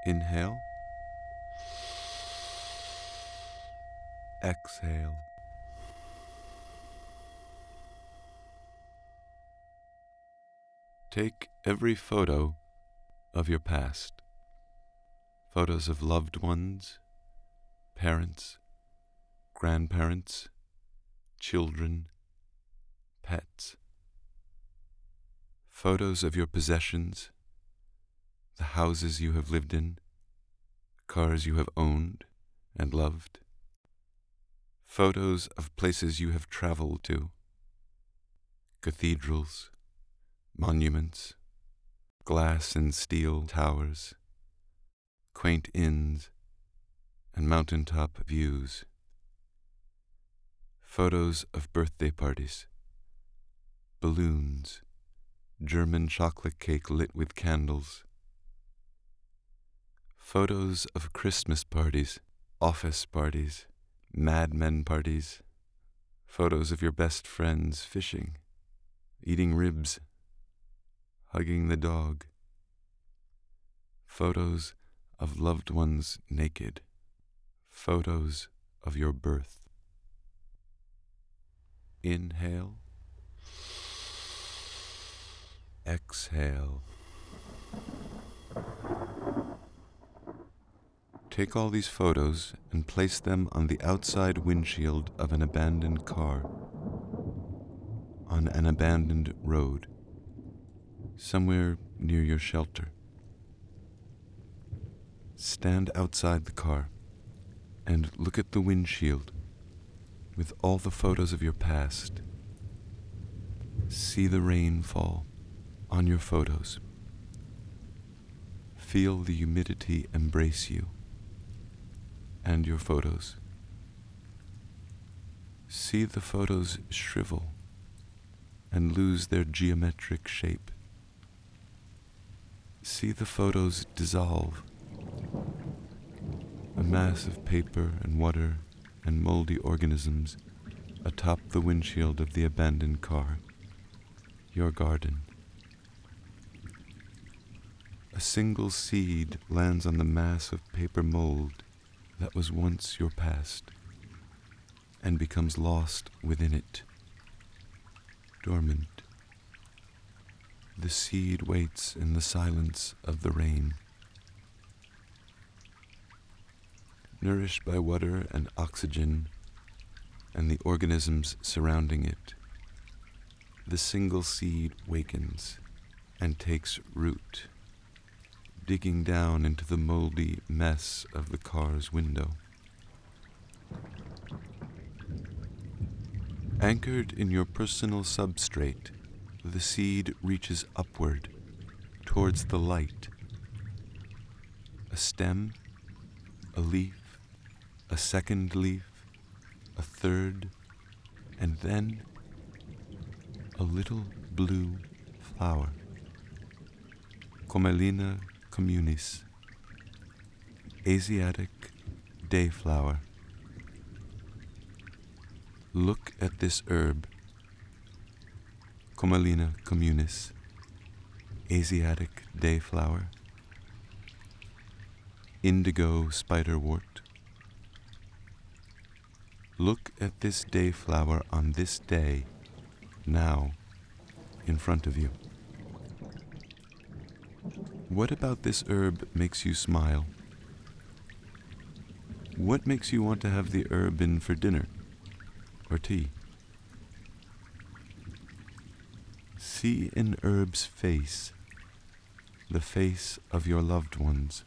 Inhale. Exhale. Take every photo of your past. Photos of loved ones, parents, grandparents, children, pets. Photos of your possessions, the houses you have lived in, cars you have owned and loved. Photos of places you have traveled to, cathedrals, monuments, glass and steel towers, quaint inns, and mountaintop views. Photos of birthday parties, balloons, German chocolate cake lit with candles. Photos of Christmas parties, office parties, Mad Men parties. Photos of your best friends fishing, eating ribs, hugging the dog. Photos of loved ones naked. Photos of your birth. Inhale. Exhale. Take all these photos and place them on the outside windshield of an abandoned car, on an abandoned road, somewhere near your shelter. Stand outside the car and look at the windshield with all the photos of your past. See the rain fall on your photos. Feel the humidity embrace you and your photos. See the photos shrivel and lose their geometric shape. See the photos dissolve. A mass of paper and water and moldy organisms atop the windshield of the abandoned car, your garden. A single seed lands on the mass of paper mold that was once your past and becomes lost within it, dormant. The seed waits in the silence of the rain. Nourished by water and oxygen and the organisms surrounding it, the single seed wakens and takes root, digging down into the moldy mess of the car's window. Anchored in your personal substrate, the seed reaches upward towards the light. A stem, a leaf, a second leaf, a third, and then a little blue flower. Commelina communis, Asiatic dayflower. Look at this herb, Commelina communis, Asiatic dayflower. Indigo spiderwort. Look at this dayflower on this day, now, in front of you. What about this herb makes you smile? What makes you want to have the herb in for dinner or tea? See an herb's face, the face of your loved ones.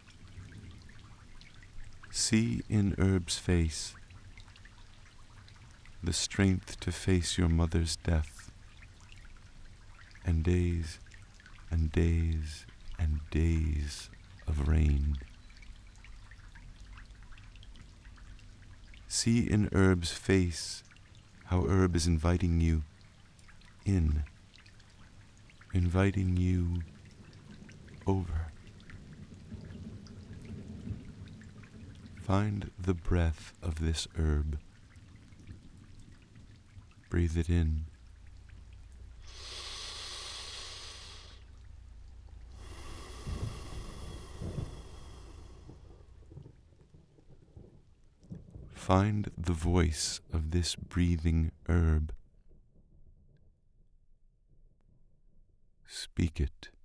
See in herb's face the strength to face your mother's death, and days and days and days of rain. See in herb's face how herb is inviting you in, inviting you over. Find the breath of this herb. Breathe it in. Find the voice of this breathing herb. Speak it.